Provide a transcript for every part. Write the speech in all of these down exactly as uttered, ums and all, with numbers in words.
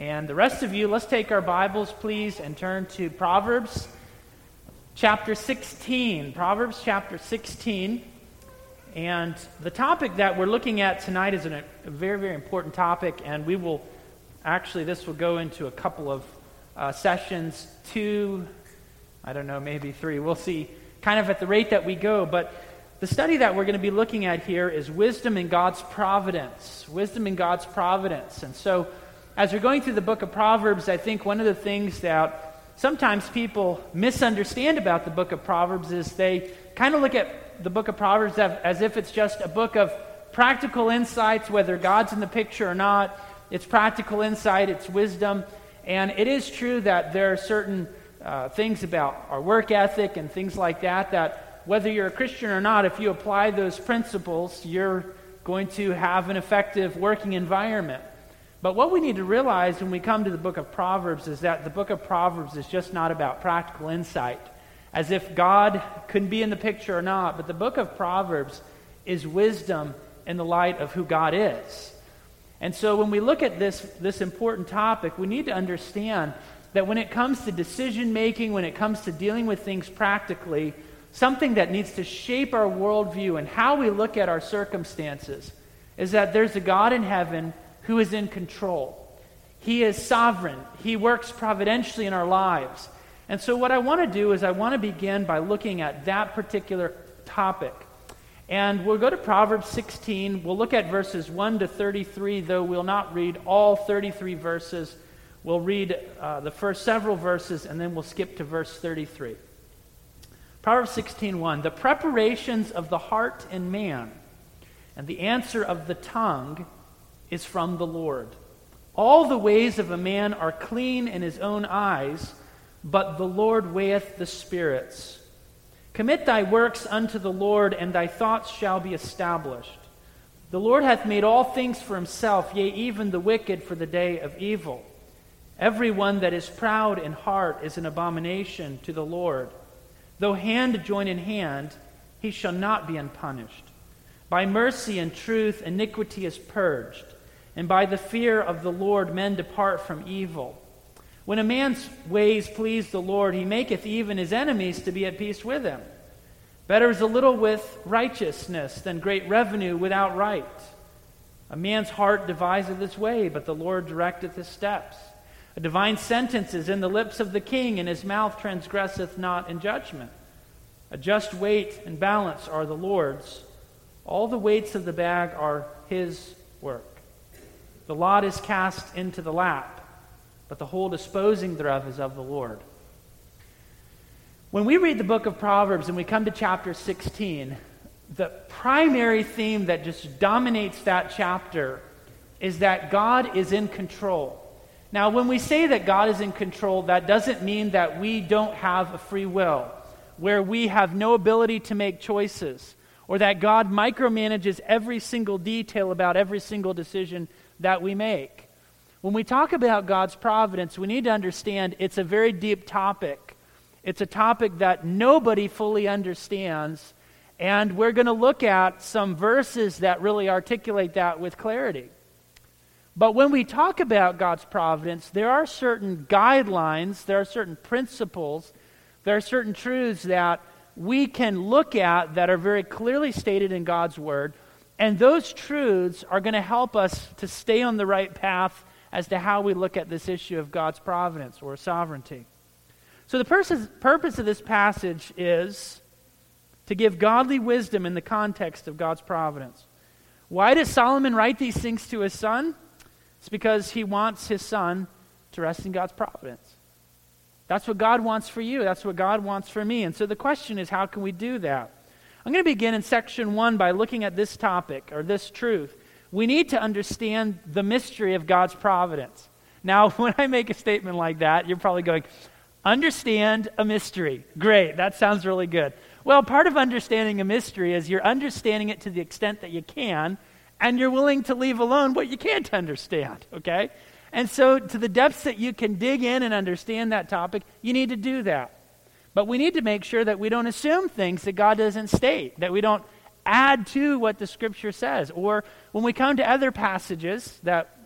And the rest of you, let's take our Bibles, please, and turn to Proverbs chapter sixteen. Proverbs chapter sixteen. And the topic that we're looking at tonight is a very, very important topic, and we will, actually, this will go into a couple of uh, sessions, two, I don't know, maybe three. We'll see kind of at the rate that we go, but the study that we're going to be looking at here is wisdom in God's providence. Wisdom in God's providence. And so, as we're going through the book of Proverbs, I think one of the things that sometimes people misunderstand about the book of Proverbs is they kind of look at the book of Proverbs as if it's just a book of practical insights, whether God's in the picture or not. It's practical insight, it's wisdom. And it is true that there are certain uh, things about our work ethic and things like that, that whether you're a Christian or not, if you apply those principles, you're going to have an effective working environment. But what we need to realize when we come to the book of Proverbs is that the book of Proverbs is just not about practical insight, as if God couldn't be in the picture or not. But the book of Proverbs is wisdom in the light of who God is. And so when we look at this, this important topic, we need to understand that when it comes to decision making, when it comes to dealing with things practically, something that needs to shape our worldview and how we look at our circumstances is that there's a God in heaven who is in control. He is sovereign. He works providentially in our lives. And so what I want to do is I want to begin by looking at that particular topic. And we'll go to Proverbs sixteen. We'll look at verses one to thirty-three, though we'll not read all thirty-three verses. We'll read uh, the first several verses, and then we'll skip to verse thirty-three. Proverbs sixteen one. The preparations of the heart in man, and the answer of the tongue is from the Lord. All the ways of a man are clean in his own eyes, but the Lord weigheth the spirits. Commit thy works unto the Lord, and thy thoughts shall be established. The Lord hath made all things for himself, yea, even the wicked for the day of evil. Every one that is proud in heart is an abomination to the Lord. Though hand join in hand, he shall not be unpunished. By mercy and truth iniquity is purged, and by the fear of the Lord men depart from evil. When a man's ways please the Lord, he maketh even his enemies to be at peace with him. Better is a little with righteousness than great revenue without right. A man's heart deviseth his way, but the Lord directeth his steps. A divine sentence is in the lips of the king, and his mouth transgresseth not in judgment. A just weight and balance are the Lord's. All the weights of the bag are his work. The lot is cast into the lap, but the whole disposing thereof is of the Lord. When we read the book of Proverbs and we come to chapter sixteen, the primary theme that just dominates that chapter is that God is in control. Now, when we say that God is in control, that doesn't mean that we don't have a free will, where we have no ability to make choices, or that God micromanages every single detail about every single decision that we make. When we talk about God's providence, we need to understand it's a very deep topic. It's a topic that nobody fully understands, and we're going to look at some verses that really articulate that with clarity. But when we talk about God's providence, there are certain guidelines, there are certain principles, there are certain truths that we can look at that are very clearly stated in God's Word, and those truths are going to help us to stay on the right path as to how we look at this issue of God's providence or sovereignty. So the pers- purpose of this passage is to give godly wisdom in the context of God's providence. Why does Solomon write these things to his son? It's because he wants his son to rest in God's providence. That's what God wants for you. That's what God wants for me. And so the question is, how can we do that? I'm going to begin in section one by looking at this topic, or this truth. We need to understand the mystery of God's providence. Now, when I make a statement like that, you're probably going, understand a mystery. Great, that sounds really good. Well, part of understanding a mystery is you're understanding it to the extent that you can, and you're willing to leave alone what you can't understand, okay? And so to the depths that you can dig in and understand that topic, you need to do that. But we need to make sure that we don't assume things that God doesn't state, that we don't add to what the Scripture says. Or when we come to other passages that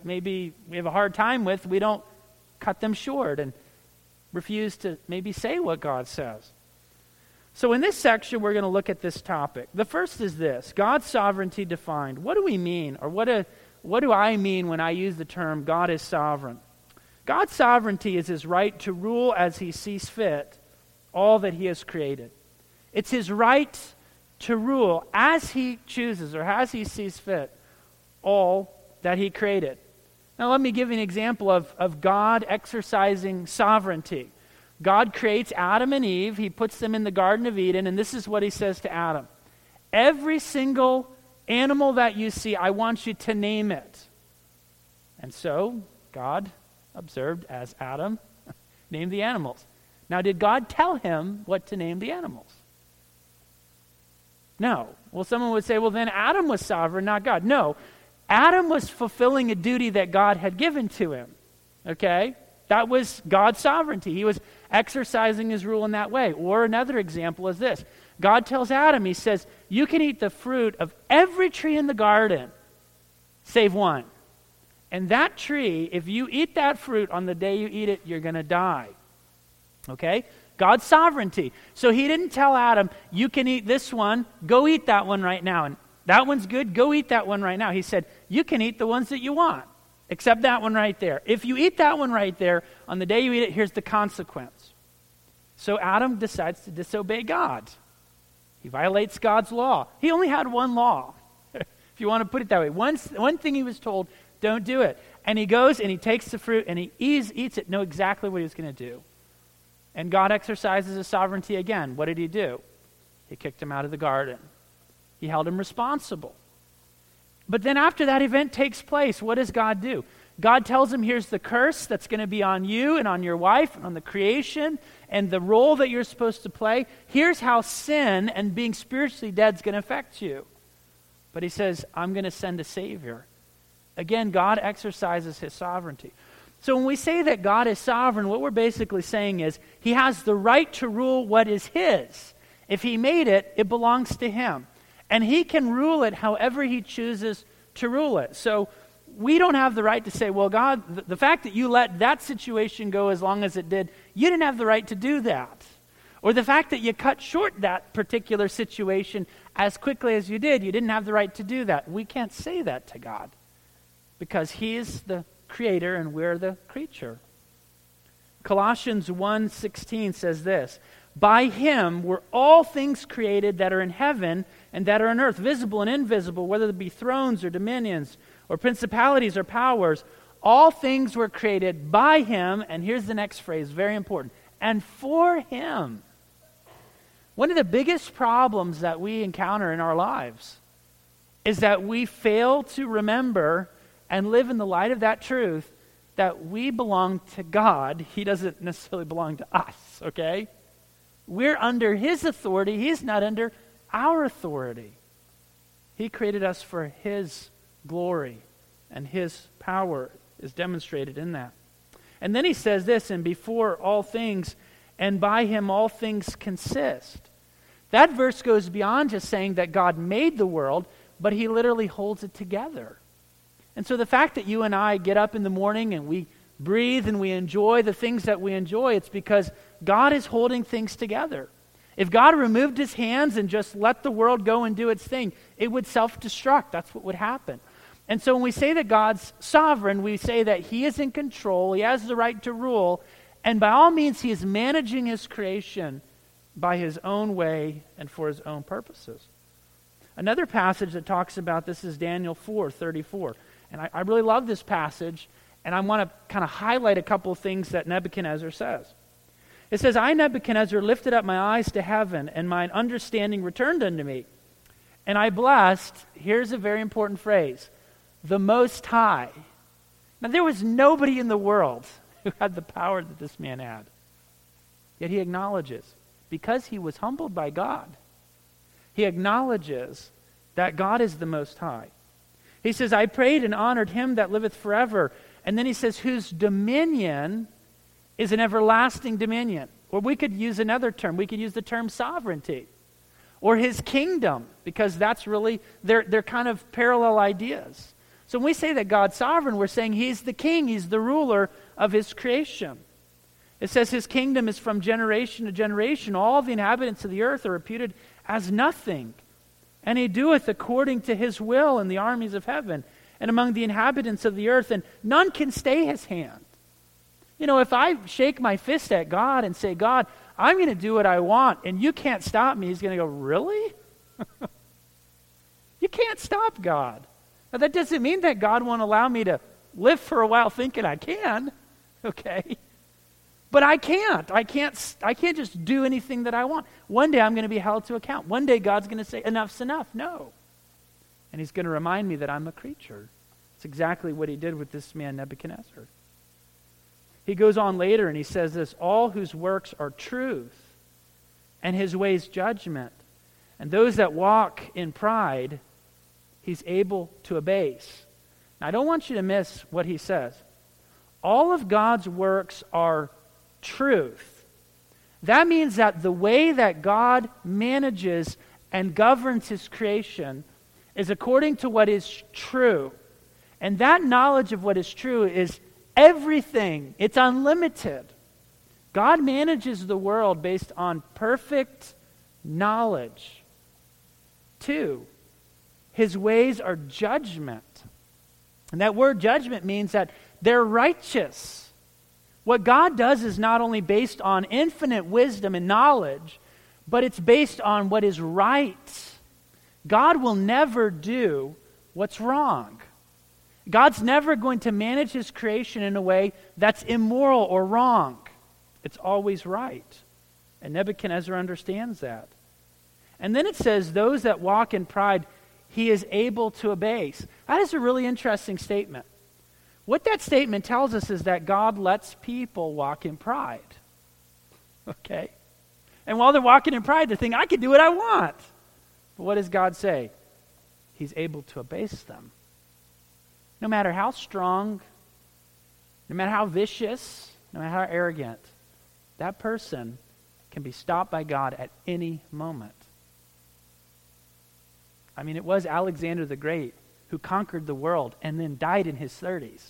maybe we have a hard time with, we don't cut them short and refuse to maybe say what God says. So in this section, we're going to look at this topic. The first is this: God's sovereignty defined. What do we mean, or what do, what do I mean when I use the term God is sovereign? God's sovereignty is his right to rule as he sees fit all that he has created. It's his right to rule as he chooses or as he sees fit all that he created. Now let me give you an example of, of God exercising sovereignty. God creates Adam and Eve. He puts them in the Garden of Eden, and this is what he says to Adam. Every single animal that you see, I want you to name it. And so God observed as Adam named the animals. Now, did God tell him what to name the animals? No. Well, someone would say, well, then Adam was sovereign, not God. No. Adam was fulfilling a duty that God had given to him. Okay? That was God's sovereignty. He was exercising his rule in that way. Or another example is this. God tells Adam, he says, you can eat the fruit of every tree in the garden, save one. And that tree, if you eat that fruit on the day you eat it, you're going to die. Okay? God's sovereignty. So he didn't tell Adam, you can eat this one, go eat that one right now. And that one's good, go eat that one right now. He said, you can eat the ones that you want, except that one right there. If you eat that one right there, on the day you eat it, here's the consequence. So Adam decides to disobey God. He violates God's law. He only had one law, if you want to put it that way. One, one thing he was told, don't do it. And he goes and he takes the fruit and he eats, eats it, know exactly what he was going to do. And God exercises his sovereignty again. What did he do? He kicked him out of the garden. He held him responsible. But then after that event takes place, what does God do? God tells him, here's the curse that's going to be on you and on your wife and on the creation and the role that you're supposed to play. Here's how sin and being spiritually dead is going to affect you. But he says, I'm going to send a Savior. Again, God exercises his sovereignty. So when we say that God is sovereign, what we're basically saying is he has the right to rule what is his. If he made it, it belongs to him. And he can rule it however he chooses to rule it. So we don't have the right to say, well, God, the, the fact that you let that situation go as long as it did, you didn't have the right to do that. Or the fact that you cut short that particular situation as quickly as you did, you didn't have the right to do that. We can't say that to God because he is the creator and we're the creature. Colossians one sixteen says this, by him were all things created that are in heaven and that are on earth, visible and invisible, whether it be thrones or dominions or principalities or powers. All things were created by him, and here's the next phrase, very important, and for him. One of the biggest problems that we encounter in our lives is that we fail to remember and live in the light of that truth that we belong to God. He doesn't necessarily belong to us, okay? We're under his authority. He's not under our authority. He created us for his glory, and his power is demonstrated in that. And then he says this, and before all things, and by him all things consist. That verse goes beyond just saying that God made the world, but he literally holds it together. And so the fact that you and I get up in the morning and we breathe and we enjoy the things that we enjoy, it's because God is holding things together. If God removed his hands and just let the world go and do its thing, it would self-destruct. That's what would happen. And so when we say that God's sovereign, we say that he is in control, he has the right to rule, and by all means he is managing his creation by his own way and for his own purposes. Another passage that talks about this is Daniel four thirty-four. And I, I really love this passage, and I want to kind of highlight a couple of things that Nebuchadnezzar says. It says, I, Nebuchadnezzar, lifted up my eyes to heaven, and mine understanding returned unto me. And I blessed, here's a very important phrase, the Most High. Now, there was nobody in the world who had the power that this man had. Yet he acknowledges, because he was humbled by God, he acknowledges that God is the Most High. He says, I prayed and honored him that liveth forever. And then he says, whose dominion is an everlasting dominion. Or we could use another term. We could use the term sovereignty. Or his kingdom, because that's really, they're, they're kind of parallel ideas. So when we say that God's sovereign, we're saying he's the king, he's the ruler of his creation. It says his kingdom is from generation to generation. All the inhabitants of the earth are reputed as nothing. And he doeth according to his will in the armies of heaven and among the inhabitants of the earth, and none can stay his hand. You know, if I shake my fist at God and say, God, I'm going to do what I want, and you can't stop me, he's going to go, really? You can't stop God. Now, that doesn't mean that God won't allow me to live for a while thinking I can, okay? But I can't. I can't I can't just do anything that I want. One day I'm going to be held to account. One day God's going to say, enough's enough. No. And he's going to remind me that I'm a creature. It's exactly what he did with this man Nebuchadnezzar. He goes on later and he says this, all whose works are truth and his ways judgment, and those that walk in pride, he's able to abase. Now, I don't want you to miss what he says. All of God's works are truth. That means that the way that God manages and governs his creation is according to what is true. And that knowledge of what is true is everything. It's unlimited. God manages the world based on perfect knowledge. Two, his ways are judgment. And that word judgment means that they're righteous. What God does is not only based on infinite wisdom and knowledge, but it's based on what is right. God will never do what's wrong. God's never going to manage his creation in a way that's immoral or wrong. It's always right. And Nebuchadnezzar understands that. And then it says, those that walk in pride, he is able to abase. That is a really interesting statement. What that statement tells us is that God lets people walk in pride. Okay? And while they're walking in pride, they're thinking, I can do what I want. But what does God say? He's able to abase them. No matter how strong, no matter how vicious, no matter how arrogant, that person can be stopped by God at any moment. I mean, it was Alexander the Great who conquered the world and then died in his thirties.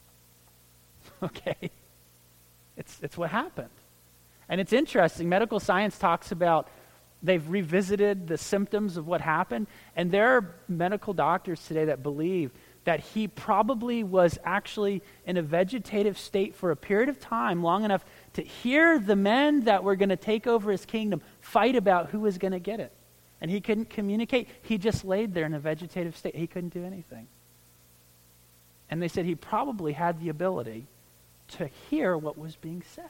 Okay? It's, it's what happened. And it's interesting. Medical science talks about, they've revisited the symptoms of what happened, and there are medical doctors today that believe that he probably was actually in a vegetative state for a period of time long enough to hear the men that were going to take over his kingdom fight about who was going to get it. And he couldn't communicate. He just laid there in a vegetative state. He couldn't do anything. And they said he probably had the ability to hear what was being said.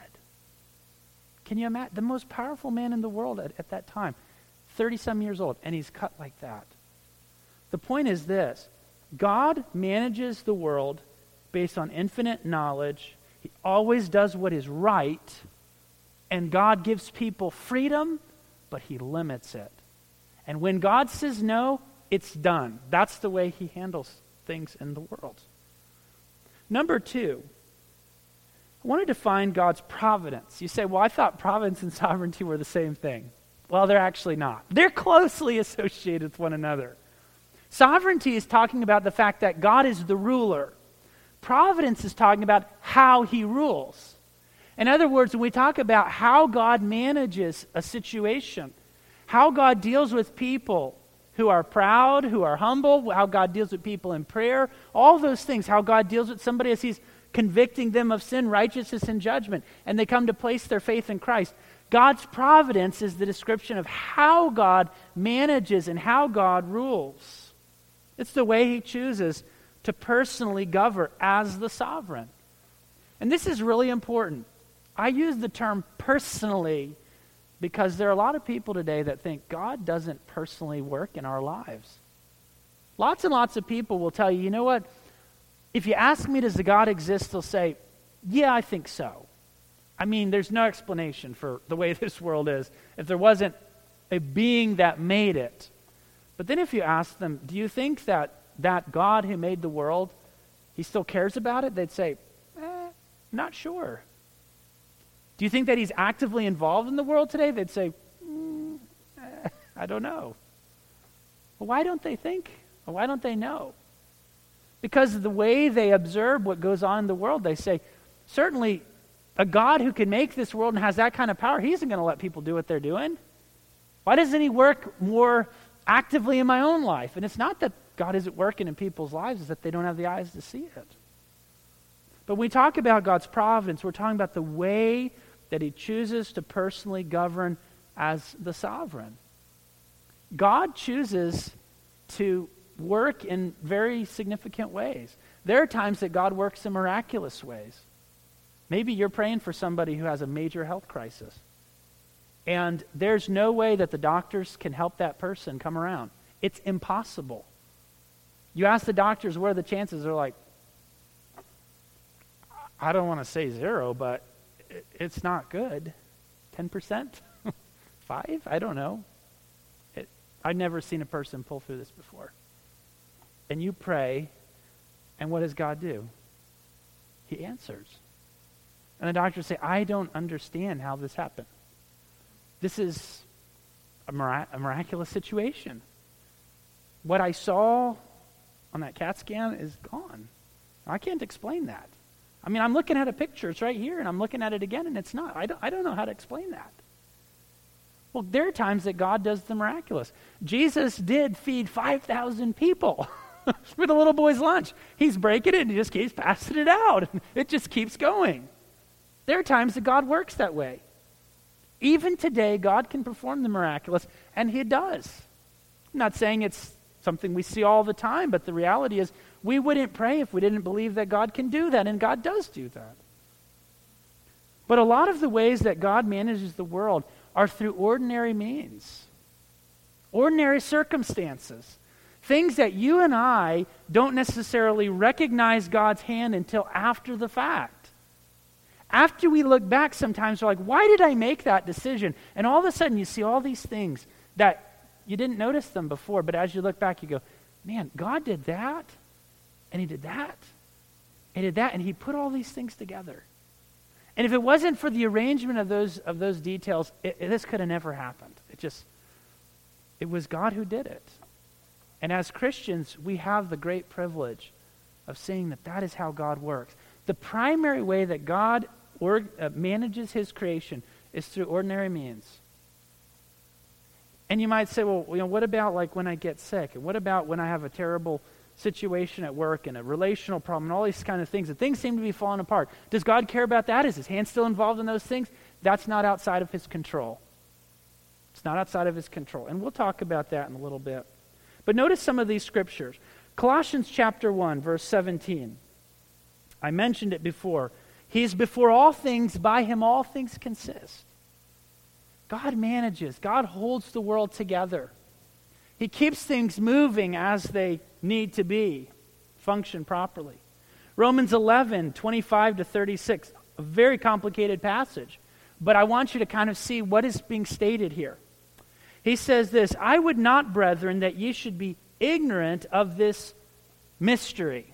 Can you imagine? The most powerful man in the world at, at that time, thirty-some years old, and he's cut like that. The point is this. God manages the world based on infinite knowledge. He always does what is right. And God gives people freedom, but he limits it. And when God says no, it's done. That's the way he handles things in the world. Number two, I want to define God's providence. You say, well, I thought providence and sovereignty were the same thing. Well, they're actually not. They're closely associated with one another. Sovereignty is talking about the fact that God is the ruler. Providence is talking about how he rules. In other words, when we talk about how God manages a situation, how God deals with people who are proud, who are humble, how God deals with people in prayer, all those things, how God deals with somebody as he's convicting them of sin, righteousness, and judgment, and they come to place their faith in Christ. God's providence is the description of how God manages and how God rules. It's the way he chooses to personally govern as the sovereign. And this is really important. I use the term personally because there are a lot of people today that think God doesn't personally work in our lives. Lots and lots of people will tell you, you know what? If you ask me, does the God exist? They'll say, yeah, I think so. I mean, there's no explanation for the way this world is if there wasn't a being that made it. But then if you ask them, do you think that that God who made the world, he still cares about it? They'd say, eh, not sure. Do you think that he's actively involved in the world today? They'd say, mm, eh, I don't know. Well, why don't they think? Or why don't they know? Because of the way they observe what goes on in the world, they say, certainly a God who can make this world and has that kind of power, he isn't going to let people do what they're doing. Why doesn't he work more actively in my own life? And it's not that God isn't working in people's lives, it's that they don't have the eyes to see it. But when we talk about God's providence, we're talking about the way that he chooses to personally govern as the sovereign. God chooses to work in very significant ways. There are times that God works in miraculous ways. Maybe you're praying for somebody who has a major health crisis, and there's no way that the doctors can help that person come around. It's impossible. You ask the doctors what are the chances, they're like, I don't want to say zero, but it's not good. ten percent? Five? I don't know. It, I've never seen a person pull through this before. And you pray, and what does God do? He answers. And the doctors say, I don't understand how this happened. This is a, mirac- a miraculous situation. What I saw on that CAT scan is gone. I can't explain that. I mean, I'm looking at a picture, it's right here, and I'm looking at it again, and it's not. I don't, I don't know how to explain that. Well, there are times that God does the miraculous. Jesus did feed five thousand people with a little boy's lunch. He's breaking it, and he just keeps passing it out. It just keeps going. There are times that God works that way. Even today, God can perform the miraculous, and he does. I'm not saying it's something we see all the time, but the reality is we wouldn't pray if we didn't believe that God can do that, and God does do that. But a lot of the ways that God manages the world are through ordinary means, ordinary circumstances, things that you and I don't necessarily recognize God's hand until after the fact. After we look back, sometimes we're like, why did I make that decision? And all of a sudden you see all these things that you didn't notice them before, but as you look back, you go, man, God did that, and he did that, and he did that, and he put all these things together. And if it wasn't for the arrangement of those of those details, it, it, this could have never happened. It just, it was God who did it. And as Christians, we have the great privilege of seeing that that is how God works. The primary way that God or, uh, manages his creation is through ordinary means. And you might say, well, you know, what about like when I get sick? And what about when I have a terrible situation at work and a relational problem and all these kind of things? And things seem to be falling apart. Does God care about that? Is his hand still involved in those things? That's not outside of his control. It's not outside of his control. And we'll talk about that in a little bit. But notice some of these scriptures. Colossians chapter one, verse seventeen. I mentioned it before. He is before all things, by him all things consist. God manages. God holds the world together. He keeps things moving as they need to be, function properly. Romans eleven, twenty-five to thirty-six, a very complicated passage, but I want you to kind of see what is being stated here. He says this, I would not, brethren, that ye should be ignorant of this mystery.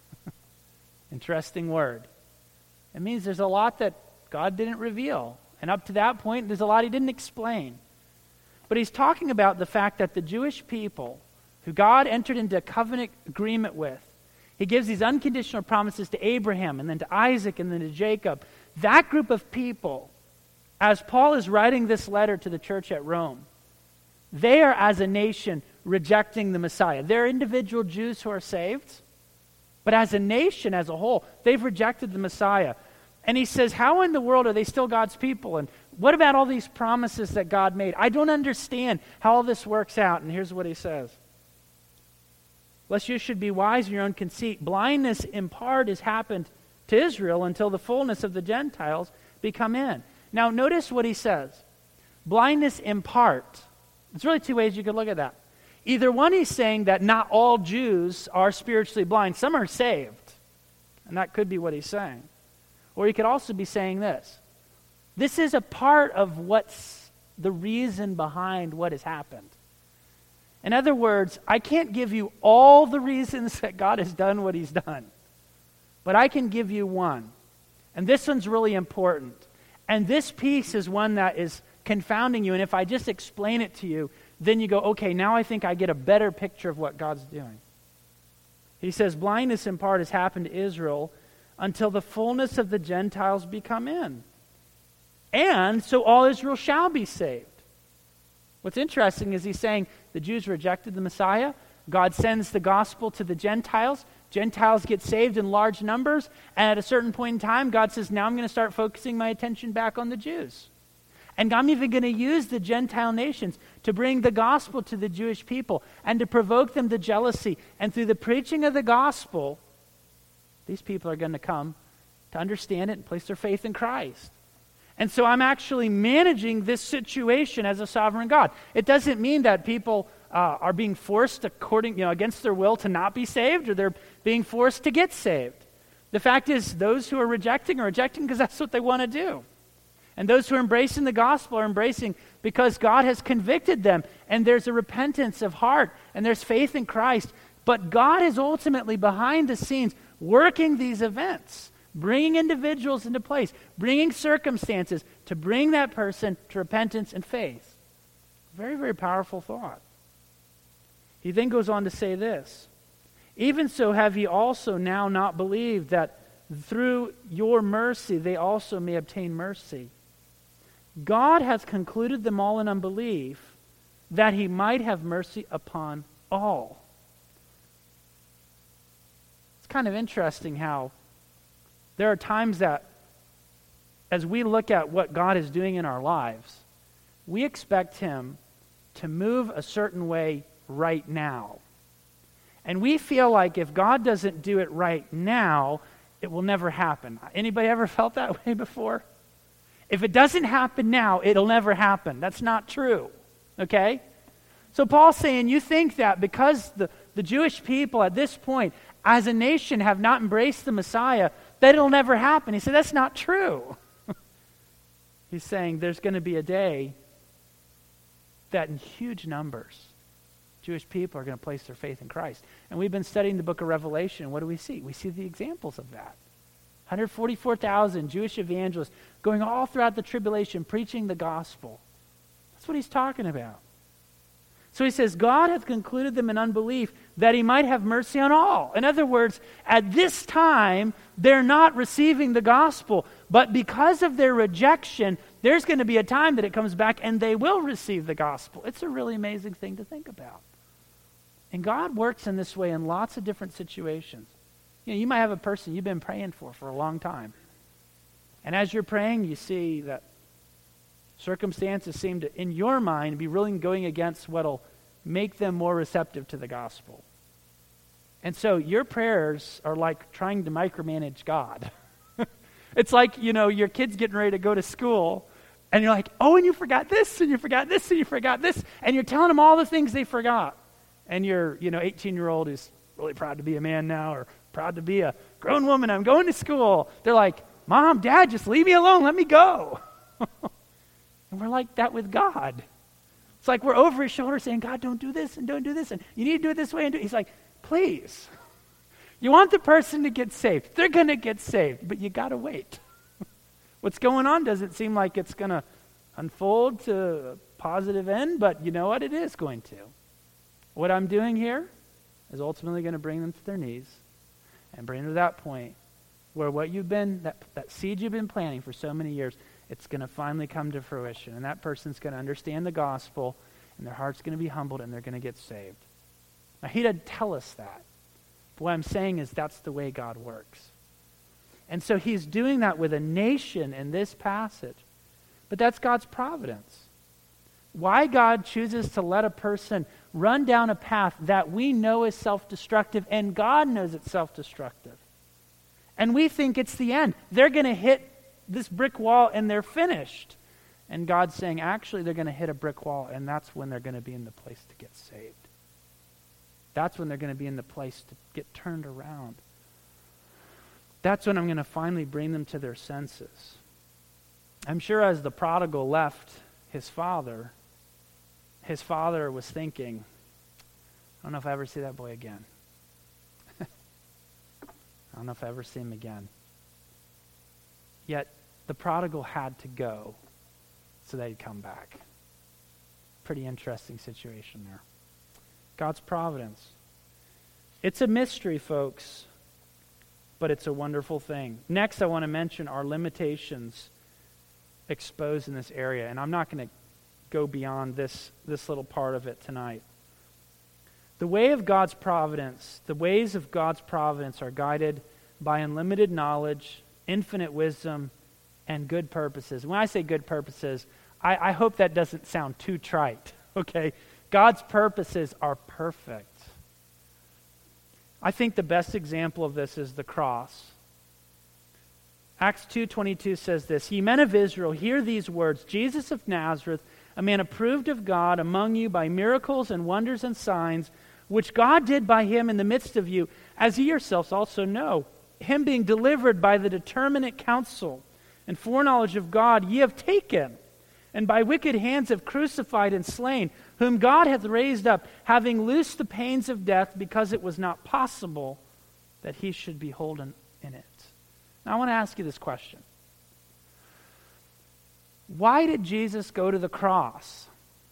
Interesting word. It means there's a lot that God didn't reveal. And up to that point, there's a lot he didn't explain. But he's talking about the fact that the Jewish people, who God entered into a covenant agreement with, he gives these unconditional promises to Abraham and then to Isaac and then to Jacob. That group of people, as Paul is writing this letter to the church at Rome, they are as a nation rejecting the Messiah. They're individual Jews who are saved, but as a nation, as a whole, they've rejected the Messiah. And he says, how in the world are they still God's people? And what about all these promises that God made? I don't understand how all this works out. And here's what he says. Lest you should be wise in your own conceit. Blindness in part has happened to Israel until the fullness of the Gentiles be come in. Now notice what he says. Blindness in part. There's really two ways you could look at that. Either one, he's saying that not all Jews are spiritually blind. Some are saved. And that could be what he's saying. Or he could also be saying this. This is a part of what's the reason behind what has happened. In other words, I can't give you all the reasons that God has done what he's done. But I can give you one. And this one's really important. And this piece is one that is confounding you. And if I just explain it to you, then you go, okay, now I think I get a better picture of what God's doing. He says, blindness in part has happened to Israel until the fullness of the Gentiles be come in. And so all Israel shall be saved. What's interesting is he's saying the Jews rejected the Messiah. God sends the gospel to the Gentiles. Gentiles get saved in large numbers. And at a certain point in time, God says, now I'm going to start focusing my attention back on the Jews. And I'm even going to use the Gentile nations to bring the gospel to the Jewish people and to provoke them to jealousy. And through the preaching of the gospel, these people are going to come to understand it and place their faith in Christ. And so I'm actually managing this situation as a sovereign God. It doesn't mean that people uh, are being forced according, you know, against their will to not be saved, or they're being forced to get saved. The fact is, those who are rejecting are rejecting because that's what they want to do. And those who are embracing the gospel are embracing because God has convicted them, and there's a repentance of heart, and there's faith in Christ. But God is ultimately behind the scenes working these events, bringing individuals into place, bringing circumstances to bring that person to repentance and faith. Very, very powerful thought. He then goes on to say this, even so have ye also now not believed, that through your mercy they also may obtain mercy. God hath concluded them all in unbelief, that he might have mercy upon all. It's kind of interesting how there are times that as we look at what God is doing in our lives, we expect him to move a certain way right now. And we feel like if God doesn't do it right now, it will never happen. Anybody ever felt that way before? If it doesn't happen now, it'll never happen. That's not true. Okay? So Paul's saying, you think that because the, the Jewish people at this point, as a nation, have not embraced the Messiah, that it'll never happen. He said, that's not true. He's saying there's going to be a day that in huge numbers, Jewish people are going to place their faith in Christ. And we've been studying the book of Revelation. What do we see? We see the examples of that. one hundred forty-four thousand Jewish evangelists going all throughout the tribulation, preaching the gospel. That's what he's talking about. So he says, God hath concluded them in unbelief, that he might have mercy on all. In other words, at this time, they're not receiving the gospel, but because of their rejection, there's going to be a time that it comes back and they will receive the gospel. It's a really amazing thing to think about. And God works in this way in lots of different situations. You know, you might have a person you've been praying for for a long time. And as you're praying, you see that circumstances seem to, in your mind, be really going against what'll make them more receptive to the gospel. And so your prayers are like trying to micromanage God. It's like, you know, your kid's getting ready to go to school, and you're like, oh, and you forgot this, and you forgot this, and you forgot this, and you're telling them all the things they forgot. And your, you know, eighteen-year-old is really proud to be a man now, or proud to be a grown woman. I'm going to school. They're like, Mom, Dad, just leave me alone. Let me go. And we're like that with God. It's like we're over his shoulder saying, God, don't do this and don't do this. And you need to do it this way. And do. He's like, please. You want the person to get saved. They're going to get saved, but you got to wait. What's going on doesn't seem like it's going to unfold to a positive end, but you know what? It is going to. What I'm doing here is ultimately going to bring them to their knees and bring them to that point where what you've been, that, that seed you've been planting for so many years, it's going to finally come to fruition. And that person's going to understand the gospel, and their heart's going to be humbled, and they're going to get saved. Now, he doesn't tell us that. But what I'm saying is that's the way God works. And so he's doing that with a nation in this passage. But that's God's providence. Why God chooses to let a person run down a path that we know is self-destructive, and God knows it's self-destructive. And we think it's the end. They're going to hit this brick wall and they're finished. And God's saying, actually, they're going to hit a brick wall, and that's when they're going to be in the place to get saved. That's when they're going to be in the place to get turned around. That's when I'm going to finally bring them to their senses. I'm sure as the prodigal left his father, his father was thinking, I don't know if I ever see that boy again. I don't know if I ever see him again. Yet the prodigal had to go so that he'd come back. Pretty interesting situation there. God's providence. It's a mystery, folks, but it's a wonderful thing. Next, I want to mention our limitations exposed in this area, and I'm not going to go beyond this, this little part of it tonight. The way of God's providence, the ways of God's providence are guided by unlimited knowledge, infinite wisdom, and good purposes. When I say good purposes, I, I hope that doesn't sound too trite, okay? God's purposes are perfect. I think the best example of this is the cross. Acts two twenty-two says this, "Ye men of Israel, hear these words, Jesus of Nazareth, a man approved of God among you by miracles and wonders and signs, which God did by him in the midst of you, as ye yourselves also know. Him being delivered by the determinate counsel and foreknowledge of God, ye have taken, and by wicked hands have crucified and slain, whom God hath raised up, having loosed the pains of death, because it was not possible that he should be holden in it." Now I want to ask you this question. Why did Jesus go to the cross?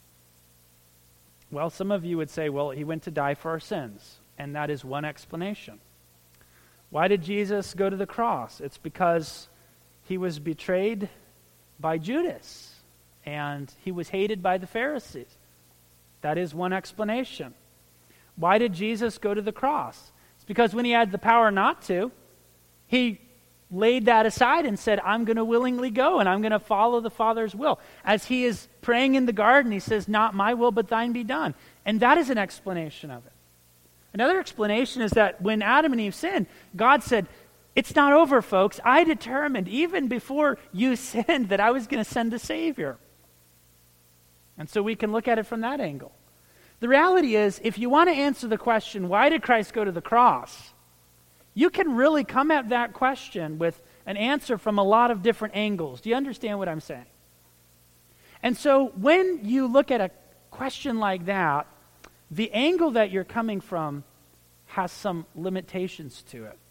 Well, some of you would say, well, he went to die for our sins, and that is one explanation. Why did Jesus go to the cross? It's because he was betrayed by Judas, and he was hated by the Pharisees. That is one explanation. Why did Jesus go to the cross? It's because when he had the power not to, he laid that aside and said, I'm going to willingly go, and I'm going to follow the Father's will. As he is praying in the garden, he says, not my will, but thine be done. And that is an explanation of it. Another explanation is that when Adam and Eve sinned, God said, it's not over, folks. I determined, even before you sinned, that I was going to send a Savior. And so we can look at it from that angle. The reality is, if you want to answer the question, why did Christ go to the cross? You can really come at that question with an answer from a lot of different angles. Do you understand what I'm saying? And so when you look at a question like that, the angle that you're coming from has some limitations to it.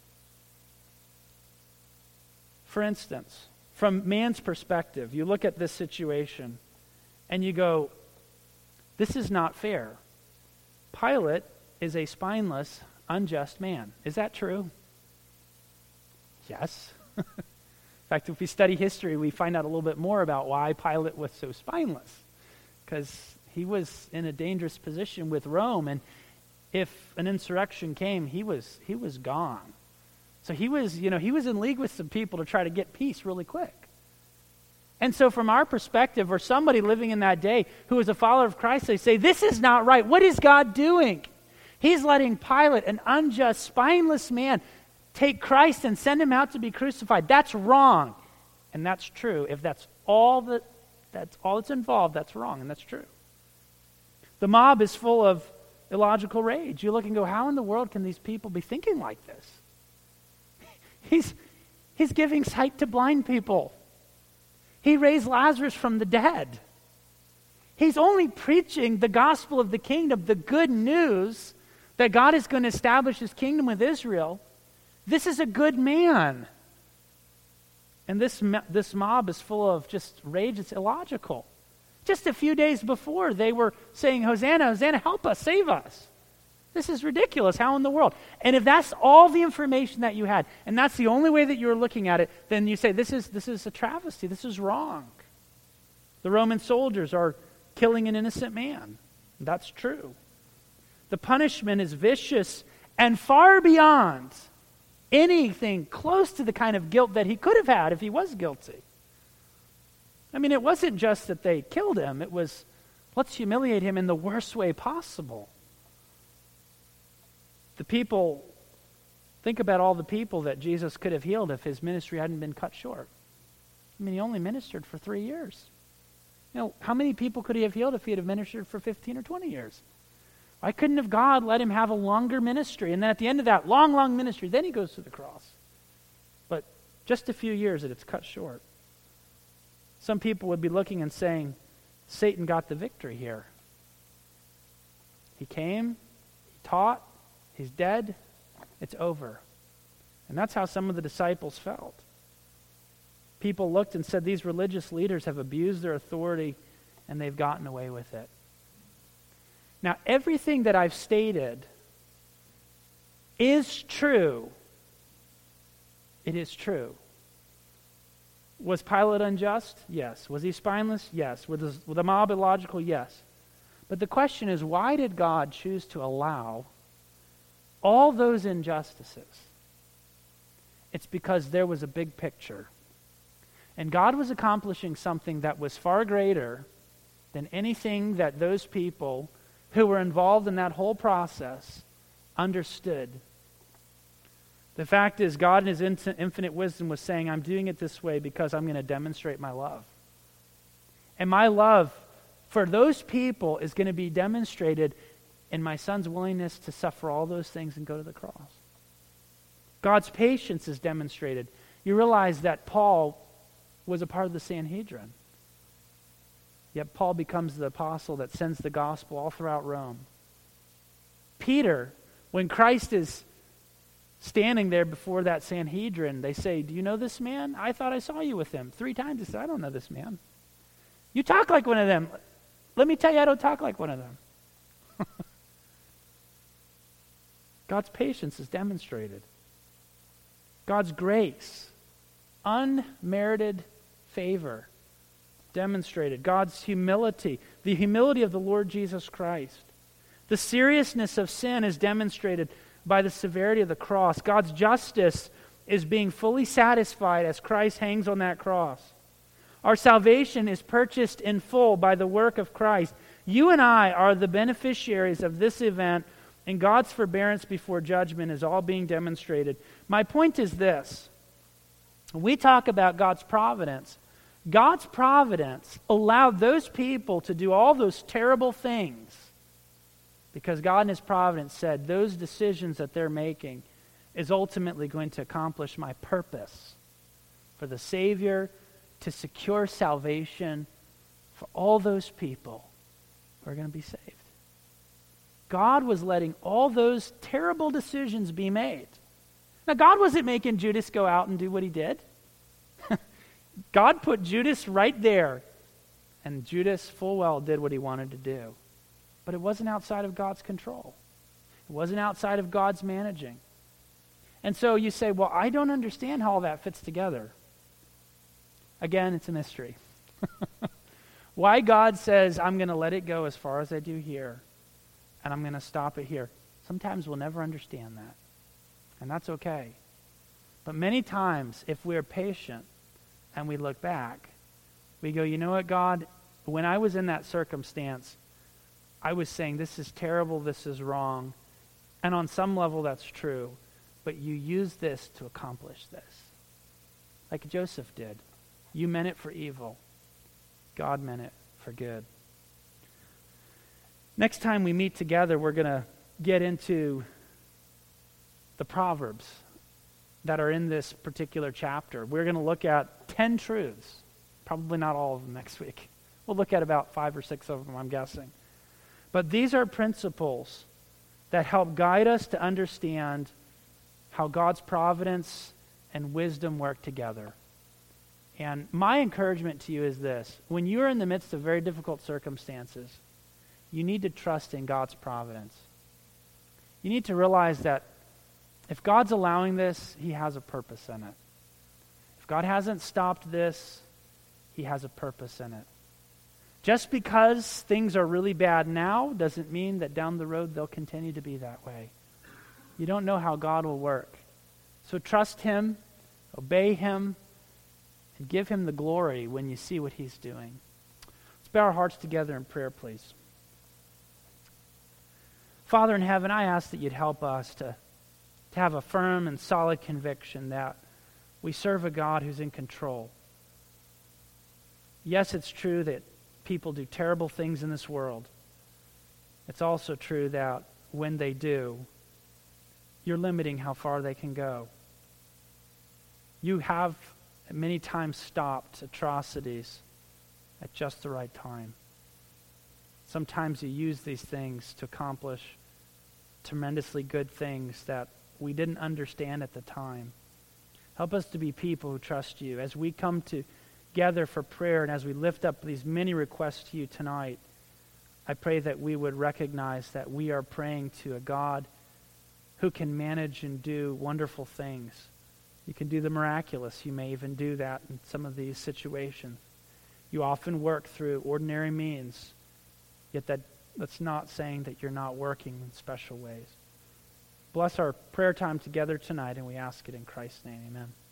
For instance, from man's perspective, you look at this situation and you go, this is not fair. Pilate is a spineless, unjust man. Is that true? Yes. In fact, if we study history, we find out a little bit more about why Pilate was so spineless. Because he was in a dangerous position with Rome, and if an insurrection came, he was he was gone. So he was, you know, he was in league with some people to try to get peace really quick. And so from our perspective, or somebody living in that day who was a follower of Christ, they say, this is not right. What is God doing? He's letting Pilate, an unjust, spineless man, take Christ and send him out to be crucified. That's wrong. And that's true. If that's all that that's all that's involved, that's wrong, and that's true. The mob is full of illogical rage. You look and go, how in the world can these people be thinking like this? He's, he's giving sight to blind people. He raised Lazarus from the dead. He's only preaching the gospel of the kingdom, the good news that God is going to establish his kingdom with Israel. This is a good man. And this, this mob is full of just rage. It's illogical. Just a few days before, they were saying, Hosanna, Hosanna, help us, save us. This is ridiculous. How in the world? And if that's all the information that you had, and that's the only way that you're looking at it, then you say, this is, this is a travesty. This is wrong. The Roman soldiers are killing an innocent man. That's true. The punishment is vicious and far beyond anything close to the kind of guilt that he could have had if he was guilty. I mean, it wasn't just that they killed him. It was, let's humiliate him in the worst way possible. The people, think about all the people that Jesus could have healed if his ministry hadn't been cut short. I mean, he only ministered for three years. You know, how many people could he have healed if he had ministered for fifteen or twenty years? Why couldn't have God let him have a longer ministry? And then at the end of that long, long ministry, then he goes to the cross. But just a few years and it's cut short. Some people would be looking and saying, Satan got the victory here. He came, he taught, he's dead, it's over. And that's how some of the disciples felt. People looked and said, these religious leaders have abused their authority and they've gotten away with it. Now, everything that I've stated is true. It is true. Was Pilate unjust? Yes. Was he spineless? Yes. Was the, was the mob illogical? Yes. But the question is, why did God choose to allow all those injustices? It's because there was a big picture. And God was accomplishing something that was far greater than anything that those people who were involved in that whole process understood. The fact is, God in his infinite wisdom was saying, I'm doing it this way because I'm going to demonstrate my love. And my love for those people is going to be demonstrated in my son's willingness to suffer all those things and go to the cross. God's patience is demonstrated. You realize that Paul was a part of the Sanhedrin. Yet Paul becomes the apostle that sends the gospel all throughout Rome. Peter, when Christ is standing there before that Sanhedrin, they say, do you know this man? I thought I saw you with him. Three times he said, I don't know this man. You talk like one of them. Let me tell you, I don't talk like one of them. God's patience is demonstrated. God's grace, unmerited favor, demonstrated. God's humility, the humility of the Lord Jesus Christ. The seriousness of sin is demonstrated by the severity of the cross. God's justice is being fully satisfied as Christ hangs on that cross. Our salvation is purchased in full by the work of Christ. You and I are the beneficiaries of this event, and God's forbearance before judgment is all being demonstrated. My point is this. We talk about God's providence. God's providence allowed those people to do all those terrible things because God in his providence said those decisions that they're making is ultimately going to accomplish my purpose for the Savior to secure salvation for all those people who are going to be saved. God was letting all those terrible decisions be made. Now, God wasn't making Judas go out and do what he did. God put Judas right there, and Judas full well did what he wanted to do. But it wasn't outside of God's control. It wasn't outside of God's managing. And so you say, well, I don't understand how all that fits together. Again, it's a mystery. Why God says, I'm going to let it go as far as I do here, and I'm going to stop it here. Sometimes we'll never understand that. And that's okay. But many times, if we're patient and we look back, we go, you know what, God? When I was in that circumstance, I was saying, this is terrible, this is wrong. And on some level, that's true. But you used this to accomplish this. Like Joseph did. You meant it for evil. God meant it for good. Next time we meet together, we're going to get into the Proverbs that are in this particular chapter. We're going to look at ten truths. Probably not all of them next week. We'll look at about five or six of them, I'm guessing. But these are principles that help guide us to understand how God's providence and wisdom work together. And my encouragement to you is this. When you are in the midst of very difficult circumstances, you need to trust in God's providence. You need to realize that if God's allowing this, he has a purpose in it. If God hasn't stopped this, he has a purpose in it. Just because things are really bad now doesn't mean that down the road they'll continue to be that way. You don't know how God will work. So trust him, obey him, and give him the glory when you see what he's doing. Let's bow our hearts together in prayer, please. Father in heaven, I ask that you'd help us to, to have a firm and solid conviction that we serve a God who's in control. Yes, it's true that people do terrible things in this world. It's also true that when they do, you're limiting how far they can go. You have many times stopped atrocities at just the right time. Sometimes you use these things to accomplish tremendously good things that we didn't understand at the time. Help us to be people who trust you. As we come together for prayer and as we lift up these many requests to you tonight, I pray that we would recognize that we are praying to a God who can manage and do wonderful things. You can do the miraculous. You may even do that in some of these situations. You often work through ordinary means, yet that, that's not saying that you're not working in special ways. Bless our prayer time together tonight, and we ask it in Christ's name. Amen.